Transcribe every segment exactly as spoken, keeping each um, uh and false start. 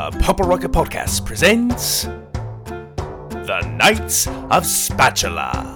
Uh, Purple Rocket Podcast presents The Knights of Spatula.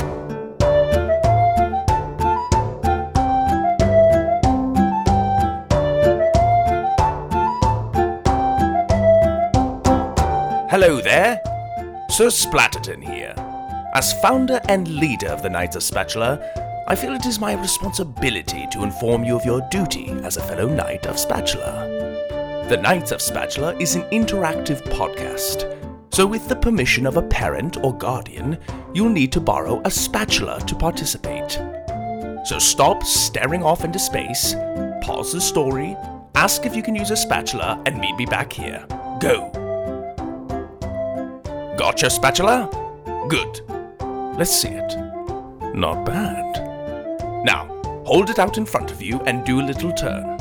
Hello there, Sir Splatterton here. As founder and leader of the Knights of Spatula, I feel it is my responsibility to inform you of your duty as a fellow Knight of Spatula. The Knights of Spatula is an interactive podcast, so with the permission of a parent or guardian, you'll need to borrow a spatula to participate. So stop staring off into space, pause the story, ask if you can use a spatula, and meet me back here. Go! Got your spatula? Good. Let's see it. Not bad. Now, hold it out in front of you and do a little turn.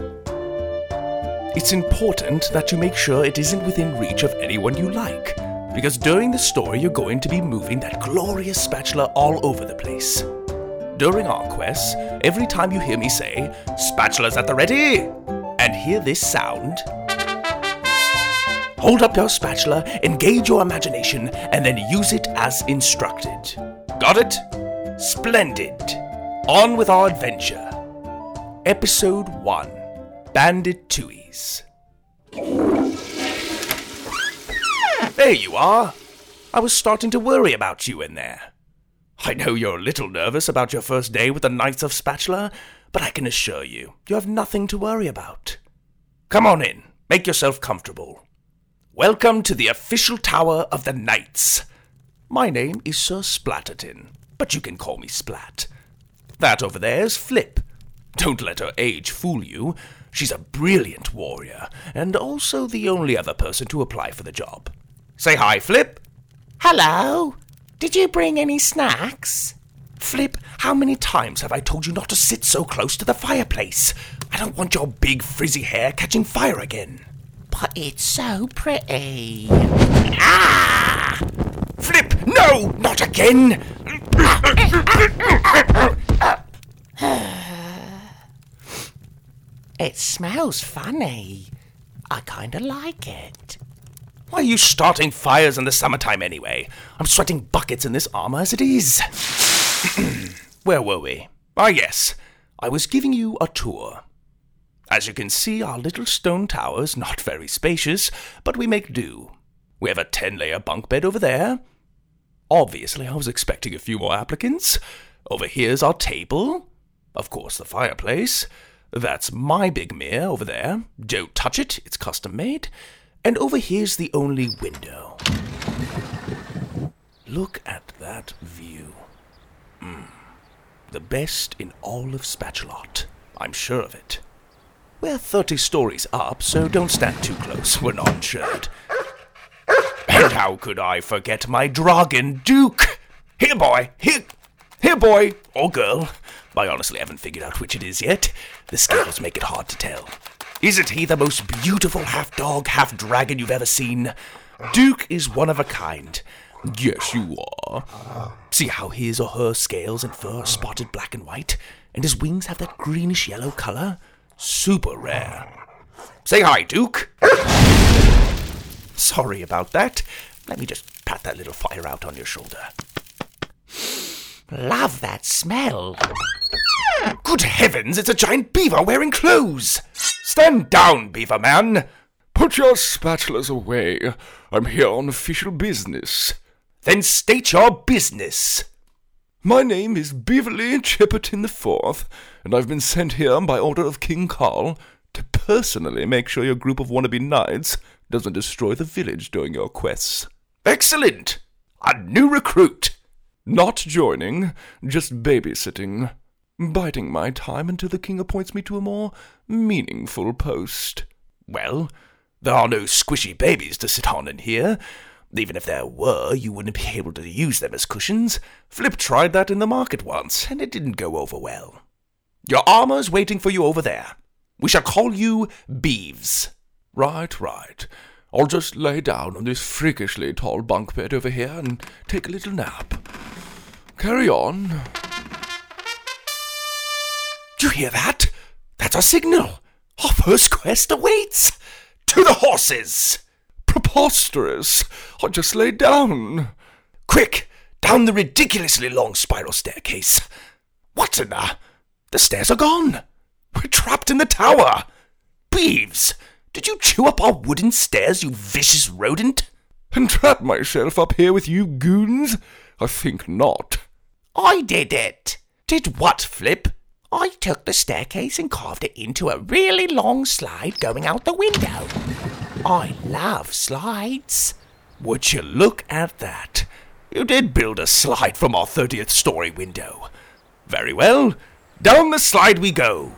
It's important that you make sure it isn't within reach of anyone you like, because during the story you're going to be moving that glorious spatula all over the place. During our quests, every time you hear me say, "Spatula's at the ready," and hear this sound, hold up your spatula, engage your imagination, and then use it as instructed. Got it? Splendid. On with our adventure. Episode one. Bandit Tuies. There you are. I was starting to worry about you in there. I know you're a little nervous about your first day with the Knights of Spatula, but I can assure you, you have nothing to worry about. Come on in. Make yourself comfortable. Welcome to the official tower of the Knights. My name is Sir Splatterton, but you can call me Splat. That over there is Flip. Don't let her age fool you. She's a brilliant warrior, and also the only other person to apply for the job. Say hi, Flip. Hello. Did you bring any snacks? Flip, how many times have I told you not to sit so close to the fireplace? I don't want your big frizzy hair catching fire again. But it's so pretty. Ah! Flip, no, not again! It smells funny. I kinda like it. Why are you starting fires in the summertime anyway? I'm sweating buckets in this armor as it is. Where were we? Ah, yes. I was giving you a tour. As you can see, our little stone tower is not very spacious, but we make do. We have a ten-layer bunk bed over there. Obviously, I was expecting a few more applicants. Over here's our table. Of course, the fireplace. That's my big mirror over there. Don't touch it, it's custom-made. And over here's the only window. Look at that view. Mm. The best in all of Spatulot. I'm sure of it. We're thirty stories up, so don't stand too close. We're not insured. And how could I forget my Dragon Duke? Here, boy! Here! Here, boy! Or girl. I honestly haven't figured out which it is yet. The scales make it hard to tell. Isn't he the most beautiful half-dog, half-dragon you've ever seen? Duke is one of a kind. Yes, you are. See how his or her scales and fur are spotted black and white, and his wings have that greenish-yellow color? Super rare. Say hi, Duke. Sorry about that. Let me just pat that little fire out on your shoulder. Love that smell. Good heavens, it's a giant beaver wearing clothes. Stand down, beaver man. Put your spatulas away. I'm here on official business. Then state your business. My name is Beverly Chipperton the Fourth, and I've been sent here by order of King Carl to personally make sure your group of wannabe knights doesn't destroy the village during your quests. Excellent! A new recruit. Not joining, just babysitting. Biding my time until the king appoints me to a more meaningful post. Well, there are no squishy babies to sit on in here. Even if there were, you wouldn't be able to use them as cushions. Flip tried that in the market once, and it didn't go over well. Your armor's waiting for you over there. We shall call you Beeves. Right, right. I'll just lay down on this freakishly tall bunk bed over here and take a little nap. Carry on. Do you hear that? That's our signal. Our first quest awaits. To the horses! Preposterous! I just lay down. Quick! Down the ridiculously long spiral staircase. What's in there? The stairs are gone. We're trapped in the tower. Beeves, did you chew up our wooden stairs, you vicious rodent? And trap myself up here with you goons? I think not. I did it. Did what, Flip? I took the staircase and carved it into a really long slide going out the window. I love slides. Would you look at that? You did build a slide from our thirtieth story window. Very well. Down the slide we go.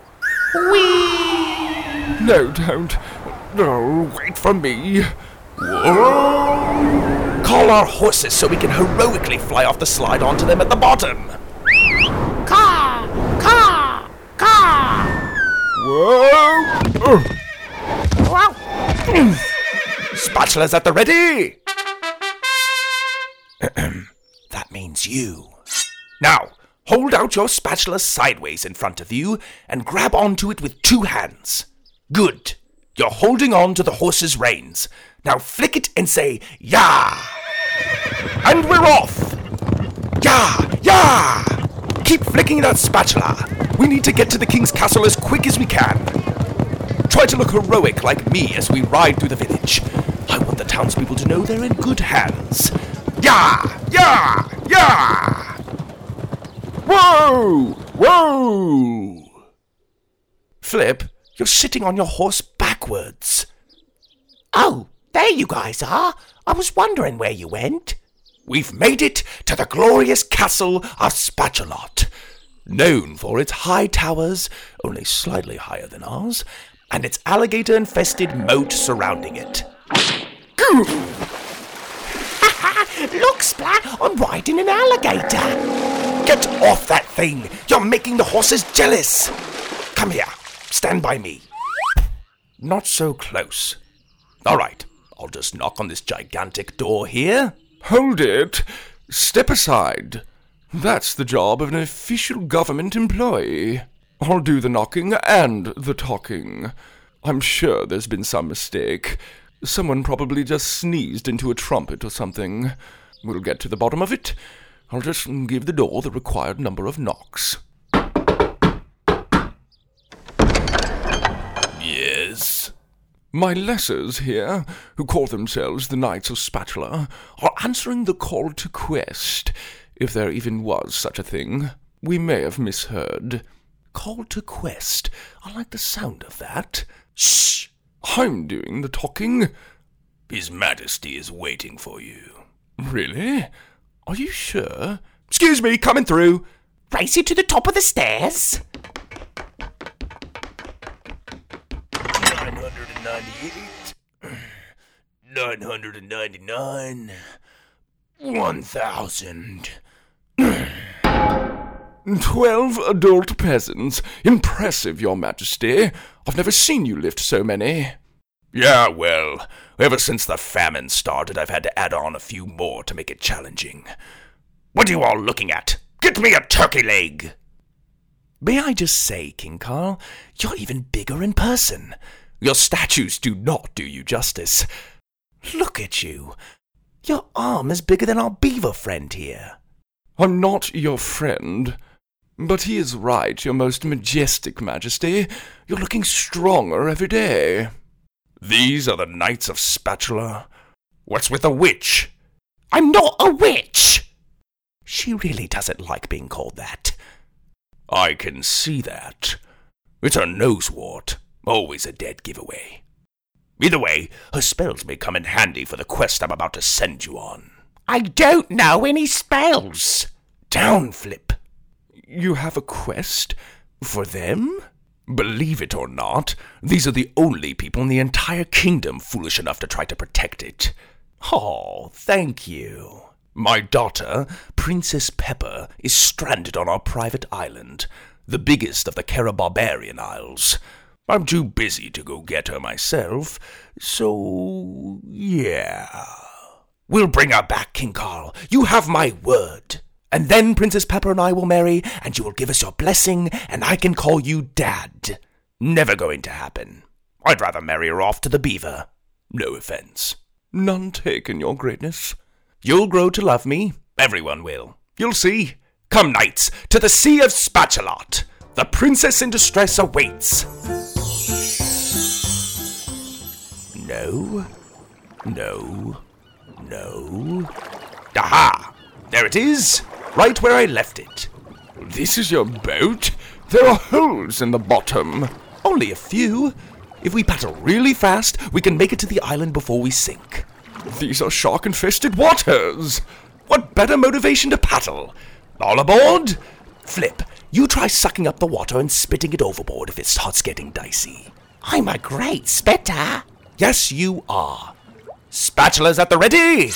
Whee! No, don't. No, wait for me. Whoa! Call our horses so we can heroically fly off the slide onto them at the bottom. Caw! Caw! Caw! Whoa! Wow. Spatulas at the ready! That means you. Now, hold out your spatula sideways in front of you and grab onto it with two hands. Good. You're holding on to the horse's reins. Now flick it and say, "Yah!" And we're off! Yah! Yah! Keep flicking that spatula. We need to get to the king's castle as quick as we can. Try to look heroic like me as we ride through the village. I want the townspeople to know they're in good hands. Yah! Yah! Yah! Whoa! Whoa! Flip, you're sitting on your horse backwards. Oh, there you guys are. I was wondering where you went. We've made it to the glorious castle of Spatulot, known for its high towers, only slightly higher than ours, and its alligator-infested moat surrounding it. Goo! Look, Splat, I'm riding an alligator. Get off that thing! You're making the horses jealous! Come here, stand by me. Not so close. All right, I'll just knock on this gigantic door here. Hold it! Step aside. That's the job of an official government employee. I'll do the knocking and the talking. I'm sure there's been some mistake. Someone probably just sneezed into a trumpet or something. We'll get to the bottom of it. I'll just give the door the required number of knocks. Yes? My lessers here, who call themselves the Knights of Spatula, are answering the call to quest, if there even was such a thing. We may have misheard. Call to quest? I like the sound of that. Shh! I'm doing the talking. His Majesty is waiting for you. Really? Are you sure? Excuse me, coming through. Race you to the top of the stairs. nine hundred ninety-eight. nine hundred ninety-nine. one thousand. Twelve adult peasants. Impressive, Your Majesty. I've never seen you lift so many. Yeah, well, ever since the famine started, I've had to add on a few more to make it challenging. What are you all looking at? Get me a turkey leg! May I just say, King Carl, you're even bigger in person. Your statues do not do you justice. Look at you. Your arm is bigger than our beaver friend here. I'm not your friend. But he is right, Your Most Majestic Majesty. You're looking stronger every day. These are the Knights of Spatula? What's with the witch? I'm not a witch! She really doesn't like being called that. I can see that. It's her nosewort. Always a dead giveaway. Either way, her spells may come in handy for the quest I'm about to send you on. I don't know any spells. Down, Flip. You have a quest? For them? Believe it or not, these are the only people in the entire kingdom foolish enough to try to protect it. Oh, thank you. My daughter, Princess Pepper, is stranded on our private island, the biggest of the Carabarbarian Isles. I'm too busy to go get her myself, so yeah. We'll bring her back, King Carl. You have my word. And then Princess Pepper and I will marry, and you will give us your blessing, and I can call you Dad. Never going to happen. I'd rather marry her off to the beaver. No offense. None taken, your greatness. You'll grow to love me. Everyone will. You'll see. Come, knights, to the Sea of Spatulot. The princess in distress awaits. No. No. No. Aha! There it is. Right where I left it. This is your boat? There are holes in the bottom. Only a few. If we paddle really fast, we can make it to the island before we sink. These are shark-infested waters. What better motivation to paddle? All aboard? Flip, you try sucking up the water and spitting it overboard if it starts getting dicey. I'm a great spitter. Yes, you are. Spatulas at the ready!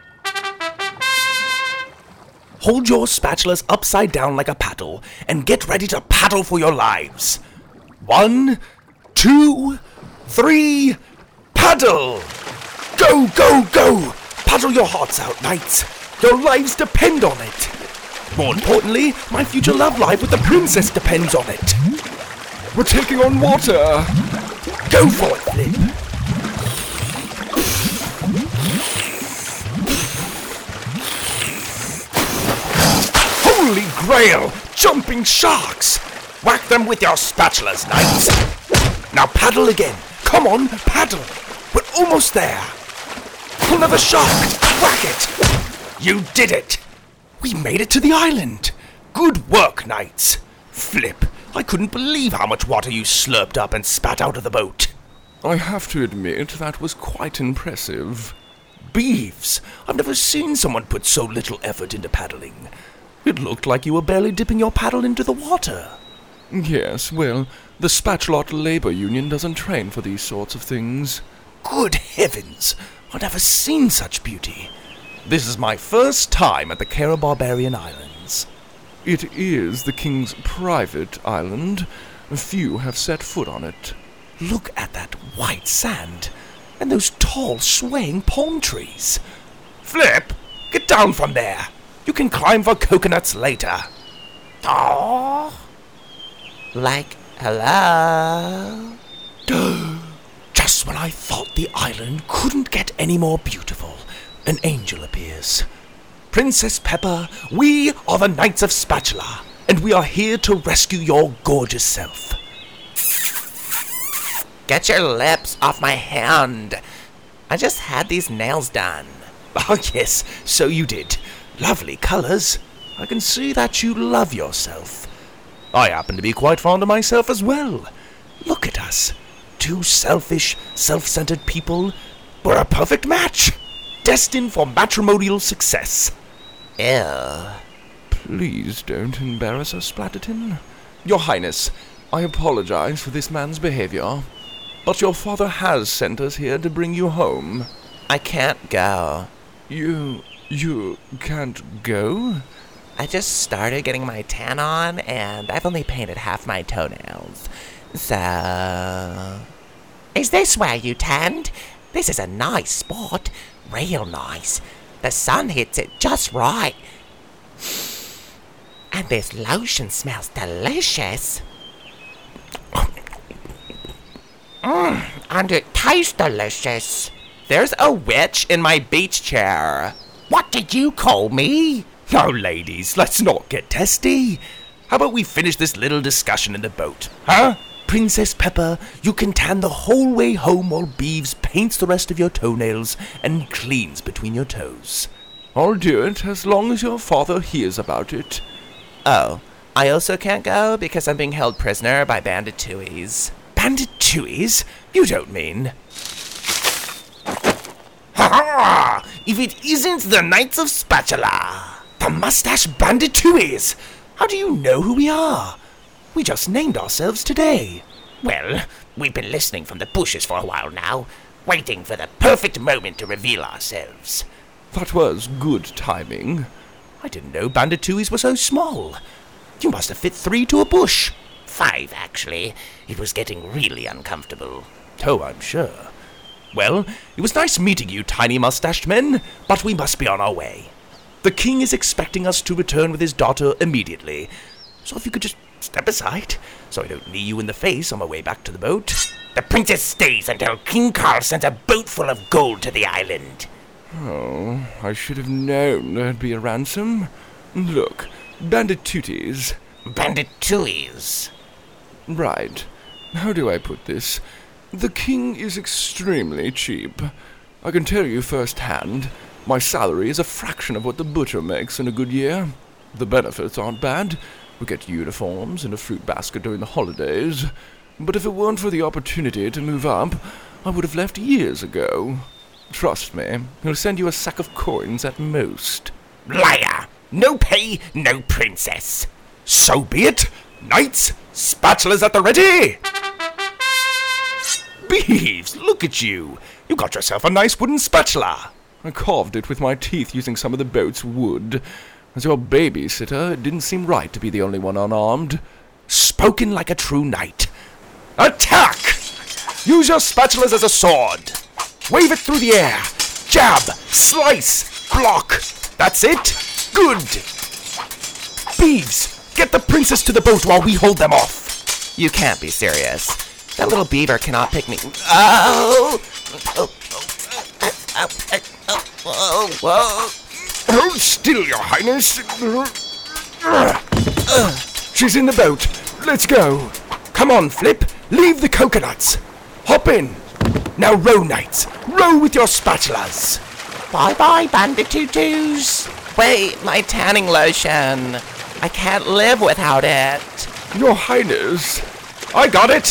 Hold your spatulas upside down like a paddle and get ready to paddle for your lives. One, two, three, paddle! Go, go, go! Paddle your hearts out, knights. Your lives depend on it. More importantly, my future love life with the princess depends on it. We're taking on water. Go for it, Flip. Holy Grail! Jumping sharks! Whack them with your spatulas, knights. Now paddle again. Come on, paddle. We're almost there. Another shark! Whack it! You did it! We made it to the island! Good work, knights! Flip, I couldn't believe how much water you slurped up and spat out of the boat. I have to admit, that was quite impressive. Beeves! I've never seen someone put so little effort into paddling. It looked like you were barely dipping your paddle into the water. Yes, well, the Spatulot Labor Union doesn't train for these sorts of things. Good heavens! I've never seen such beauty. This is my first time at the Kara Barbarian Islands. It is the king's private island. Few have set foot on it. Look at that white sand, and those tall, swaying palm trees. Flip, get down from there. You can climb for coconuts later. Oh, like, hello? Just when I thought the island couldn't get any more beautiful, an angel appears. Princess Pepper, we are the Knights of Spatula, and we are here to rescue your gorgeous self. Get your lips off my hand. I just had these nails done. Ah, yes, so you did. Lovely colours. I can see that you love yourself. I happen to be quite fond of myself as well. Look at us. Two selfish, self-centered people. We're a perfect match. Destined for matrimonial success. Ew. Please don't embarrass us, Splatterton. Your Highness, I apologize for this man's behavior, but your father has sent us here to bring you home. I can't go. You... you can't go? I just started getting my tan on, and I've only painted half my toenails. So... Is this where you tanned? This is a nice spot. Real nice. The sun hits it just right. And this lotion smells delicious. Mmm, and it tastes delicious. There's a witch in my beach chair. What did you call me? Now, ladies, let's not get testy. How about we finish this little discussion in the boat, huh? Princess Pepper, you can tan the whole way home while Beeves paints the rest of your toenails and cleans between your toes. I'll do it as long as your father hears about it. Oh, I also can't go because I'm being held prisoner by Bandit Tuies. Bandit Tuies? You don't mean... Ha ha! If it isn't the Knights of Spatula! The Mustache Bandit Tuies! How do you know who we are? We just named ourselves today. Well, we've been listening from the bushes for a while now, waiting for the perfect moment to reveal ourselves. That was good timing. I didn't know Bandit Tuies were so small. You must have fit three to a bush. Five, actually. It was getting really uncomfortable. Oh, I'm sure. Well, it was nice meeting you, tiny mustached men, but we must be on our way. The king is expecting us to return with his daughter immediately, so if you could just Step aside, so I don't knee you in the face on my way back to the boat. The princess stays until King Carl sends a boat full of gold to the island. Oh, I should have known there'd be a ransom. Look, bandit tooties. Bandit tuies. Right. How do I put this? The king is extremely cheap. I can tell you firsthand, my salary is a fraction of what the butcher makes in a good year. The benefits aren't bad. We get uniforms and a fruit basket during the holidays. But if it weren't for the opportunity to move up, I would have left years ago. Trust me, he'll send you a sack of coins at most. Liar! No pay, no princess. So be it! Knights, spatulas at the ready! Beeves, look at you! You got yourself a nice wooden spatula! I carved it with my teeth using some of the boat's wood. As your babysitter, it didn't seem right to be the only one unarmed. Spoken like a true knight. Attack! Use your spatulas as a sword. Wave it through the air. Jab, slice, block. That's it. Good. Beeves, get the princess to the boat while we hold them off. You can't be serious. That little beaver cannot pick me. Oh! Oh! Oh! Oh! Oh! Oh! Hold still, your highness. She's in the boat. Let's go. Come on, Flip. Leave the coconuts. Hop in. Now row, knights. Row with your spatulas. Bye-bye, bandit tutus. Wait, my tanning lotion. I can't live without it. Your highness. I got it.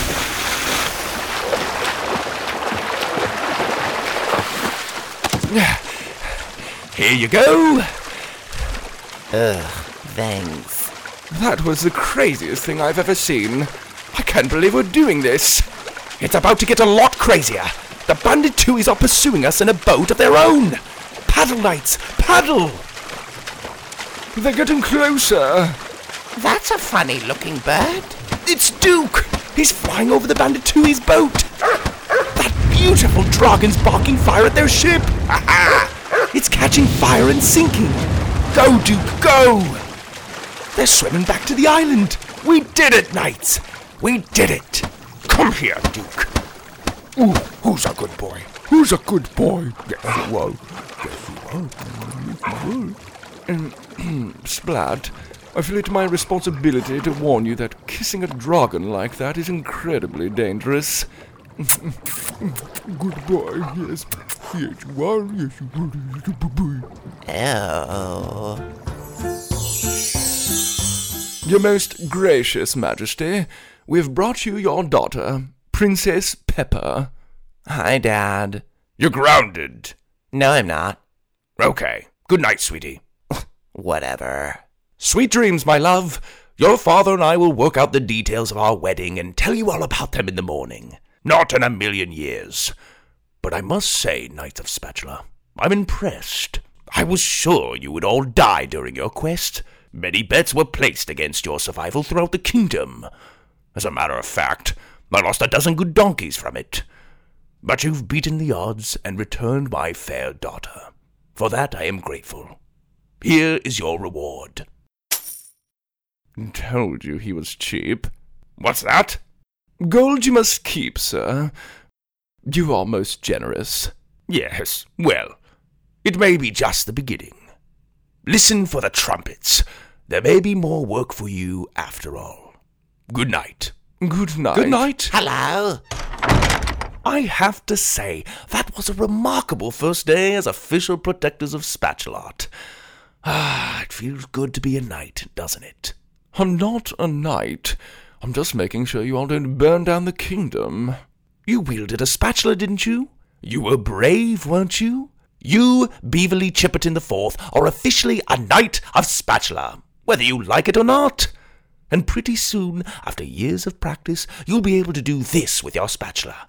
Here you go. Ugh, thanks. That was the craziest thing I've ever seen. I can't believe we're doing this. It's about to get a lot crazier. The bandit tuies are pursuing us in a boat of their own. Paddle, knights, paddle. They're getting closer. That's a funny-looking bird. It's Duke. He's flying over the bandit tuies' boat. That beautiful dragon's barking fire at their ship. Ha ha! It's catching fire and sinking. Go, Duke, go. They're swimming back to the island. We did it, knights. We did it. Come here, Duke. Ooh, who's a good boy? Who's a good boy? Yes, you are. Yes, you are. Um, Splat, I feel it my responsibility to warn you that kissing a dragon like that is incredibly dangerous. Good boy, yes. Yes, you are. Yes, you Ew. are. Your most gracious majesty, we have brought you your daughter, Princess Pepper. Hi, Dad. You're grounded. No, I'm not. Okay. Good night, sweetie. Whatever. Sweet dreams, my love. Your father and I will work out the details of our wedding and tell you all about them in the morning. Not in a million years. But I must say, Knights of Spatula, I'm impressed. I was sure you would all die during your quest. Many bets were placed against your survival throughout the kingdom. As a matter of fact, I lost a dozen good donkeys from it. But you've beaten the odds and returned my fair daughter. For that I am grateful. Here is your reward. Told you he was cheap. What's that? Gold you must keep, sir. You are most generous. Yes, well, it may be just the beginning. Listen for the trumpets. There may be more work for you after all. Good night. Good night. Good night. Hello. I have to say, that was a remarkable first day as official protectors of Spatulot. Ah, it feels good to be a knight, doesn't it? I'm not a knight. I'm just making sure you all don't burn down the kingdom. You wielded a spatula, didn't you? You were brave, weren't you? You, Beverly Chipperton the Fourth, are officially a Knight of Spatula, whether you like it or not. And pretty soon, after years of practice, you'll be able to do this with your spatula.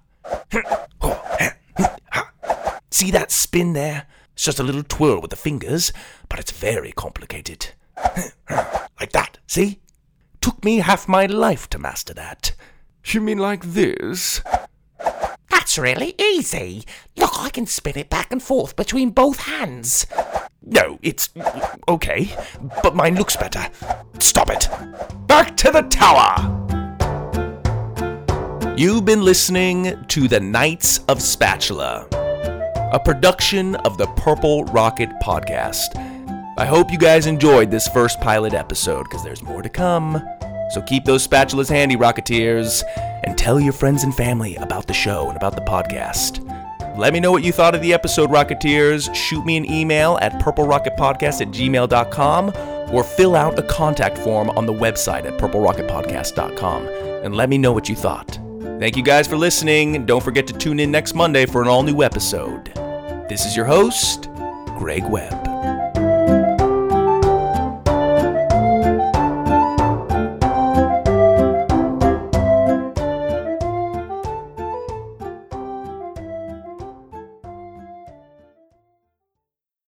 See that spin there? It's just a little twirl with the fingers, but it's very complicated. Like that, see? Took me half my life to master that. You mean like this? That's really easy. Look, I can spin it back and forth between both hands. No, it's okay, but mine looks better. Stop it. Back to the tower! You've been listening to The Knights of Spatula, a production of the Purple Rocket Podcast. I hope you guys enjoyed this first pilot episode, because there's more to come. So keep those spatulas handy, Rocketeers, and tell your friends and family about the show and about the podcast. Let me know what you thought of the episode, Rocketeers. Shoot me an email at purple rocket podcast at gmail dot com or fill out a contact form on the website at purple rocket podcast dot com and let me know what you thought. Thank you guys for listening. Don't forget to tune in next Monday for an all-new episode. This is your host, Greg Webb.